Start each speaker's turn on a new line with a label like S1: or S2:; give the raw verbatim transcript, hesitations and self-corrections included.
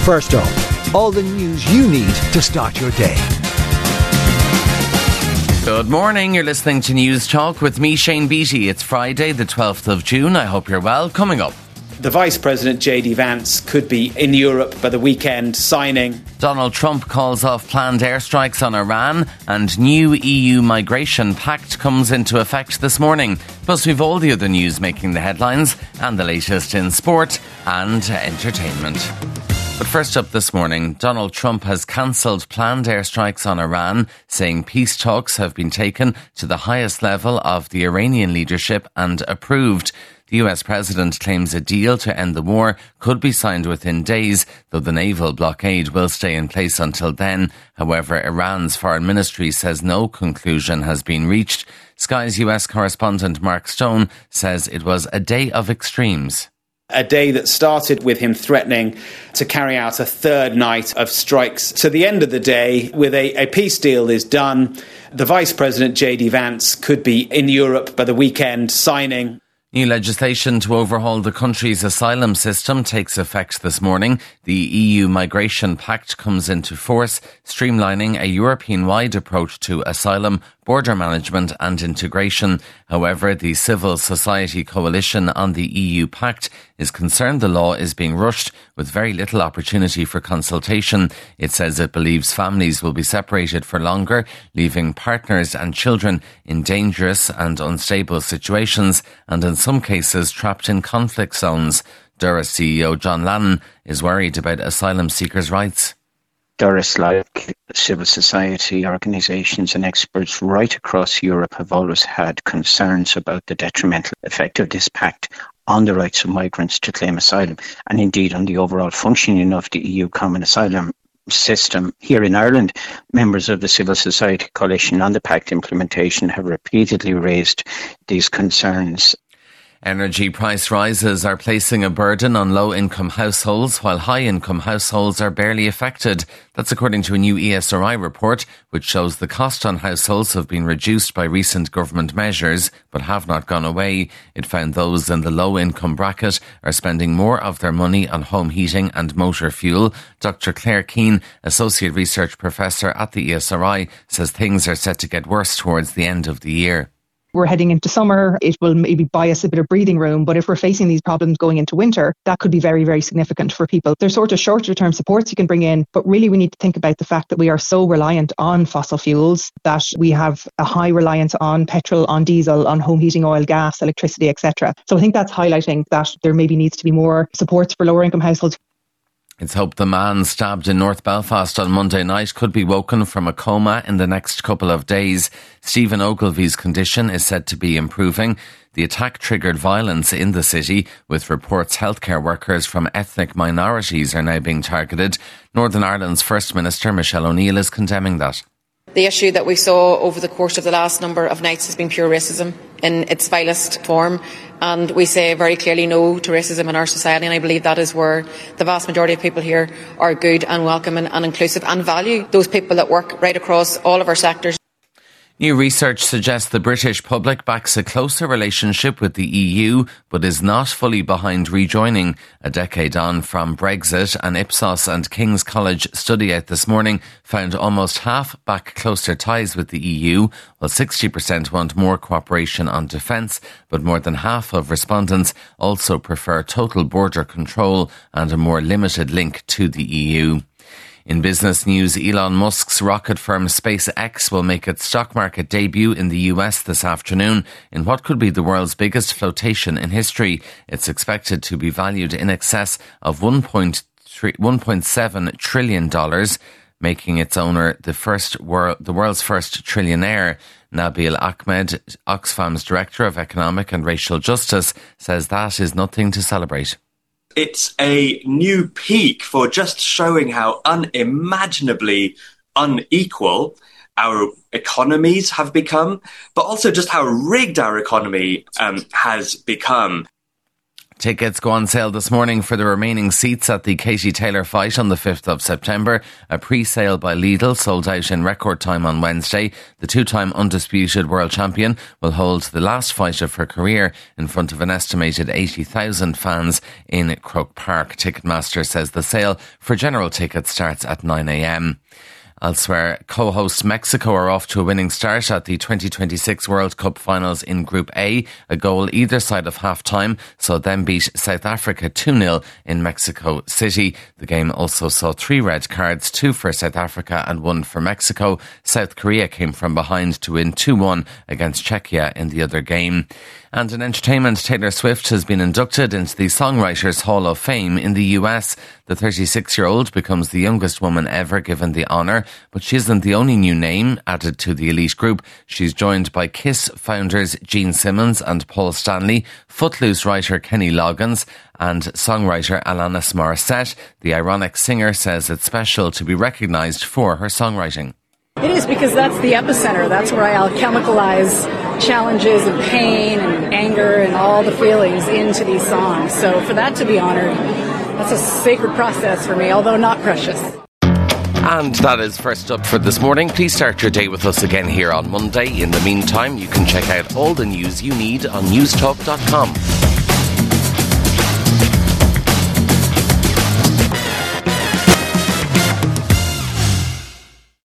S1: First up, all the news you need to start your day.
S2: Good morning, you're listening to News Talk with me, Shane Beattie. It's Friday the twelfth of June. I hope you're well. Coming up,
S3: the Vice President, J D Vance, could be in Europe by the weekend signing.
S2: Donald Trump calls off planned airstrikes on Iran, and new E U migration pact comes into effect this morning. Plus, we've all the other news making the headlines and the latest in sport and entertainment. But first up this morning, Donald Trump has cancelled planned airstrikes on Iran, saying peace talks have been taken to the highest level of the Iranian leadership and approved. The U S president claims a deal to end the war could be signed within days, though the naval blockade will stay in place until then. However, Iran's foreign ministry says no conclusion has been reached. Sky's U S correspondent Mark Stone says it was a day of extremes.
S3: A day that started with him threatening to carry out a third night of strikes. To the end of the day, with a, a peace deal is done, the Vice President, J D Vance, could be in Europe by the weekend signing.
S2: New legislation to overhaul the country's asylum system takes effect this morning. The E U Migration Pact comes into force, streamlining a European-wide approach to asylum, border management and integration. However, the Civil Society Coalition on the E U Pact is concerned the law is being rushed with very little opportunity for consultation. It says it believes families will be separated for longer, leaving partners and children in dangerous and unstable situations and in some cases trapped in conflict zones. Doris C E O John Lannon is worried about asylum seekers' rights.
S4: Doris, like civil society organisations and experts right across Europe, have always had concerns about the detrimental effect of this pact on the rights of migrants to claim asylum and indeed on the overall functioning of the E U common asylum system. Here in Ireland, members of the Civil Society Coalition on the pact implementation have repeatedly raised these concerns.
S2: Energy price rises are placing a burden on low-income households, while high-income households are barely affected. That's according to a new E S R I report, which shows the cost on households have been reduced by recent government measures, but have not gone away. It found those in the low-income bracket are spending more of their money on home heating and motor fuel. Doctor Claire Keane, Associate Research Professor at the E S R I, says things are set to get worse towards the end of the year.
S5: We're heading into summer. It will maybe buy us a bit of breathing room. But if we're facing these problems going into winter, that could be very, very significant for people. There's sort of shorter term supports you can bring in. But really, we need to think about the fact that we are so reliant on fossil fuels, that we have a high reliance on petrol, on diesel, on home heating oil, gas, electricity, et cetera. So I think that's highlighting that there maybe needs to be more supports for lower income households.
S2: It's hoped the man stabbed in North Belfast on Monday night could be woken from a coma in the next couple of days. Stephen Ogilvy's condition is said to be improving. The attack triggered violence in the city, with reports healthcare workers from ethnic minorities are now being targeted. Northern Ireland's First Minister Michelle O'Neill is condemning that.
S6: The issue that we saw over the course of the last number of nights has been pure racism in its vilest form, and we say very clearly no to racism in our society, and I believe that is where the vast majority of people here are good and welcoming and inclusive and value those people that work right across all of our sectors.
S2: New research suggests the British public backs a closer relationship with the E U, but is not fully behind rejoining. A decade on from Brexit, an Ipsos and King's College study out this morning found almost half back closer ties with the E U, while sixty percent want more cooperation on defence, but more than half of respondents also prefer total border control and a more limited link to the E U. In business news, Elon Musk's rocket firm SpaceX will make its stock market debut in the U S this afternoon in what could be the world's biggest flotation in history. It's expected to be valued in excess of one point seven trillion dollars, making its owner the first world, the world's first trillionaire. Nabil Ahmed, Oxfam's Director of Economic and Racial Justice, says that is nothing to celebrate.
S7: It's a new peak for just showing how unimaginably unequal our economies have become, but also just how rigged our economy um, has become.
S2: Tickets go on sale this morning for the remaining seats at the Katie Taylor fight on the fifth of September. A pre-sale by Lidl sold out in record time on Wednesday. The two-time undisputed world champion will hold the last fight of her career in front of an estimated eighty thousand fans in Croke Park. Ticketmaster says the sale for general tickets starts at nine a.m. Elsewhere, co-host Mexico are off to a winning start at the twenty twenty-six World Cup finals in Group A. A goal either side of half-time saw them beat South Africa two nil in Mexico City. The game also saw three red cards, two for South Africa and one for Mexico. South Korea came from behind to win two one against Czechia in the other game. And in entertainment, Taylor Swift has been inducted into the Songwriters Hall of Fame in the U S. The thirty-six-year-old becomes the youngest woman ever given the honour, but she isn't the only new name added to the elite group. She's joined by Kiss founders Gene Simmons and Paul Stanley, Footloose writer Kenny Loggins, and songwriter Alanis Morissette. The ironic singer says it's special to be recognised for her songwriting.
S8: It is, because that's the epicenter. That's where I alchemicalize challenges and pain and anger and all the feelings into these songs. So for that to be honoured, that's a sacred process for me, although not precious.
S2: And that is first up for this morning. Please start your day with us again here on Monday. In the meantime, you can check out all the news you need on newstalk dot com.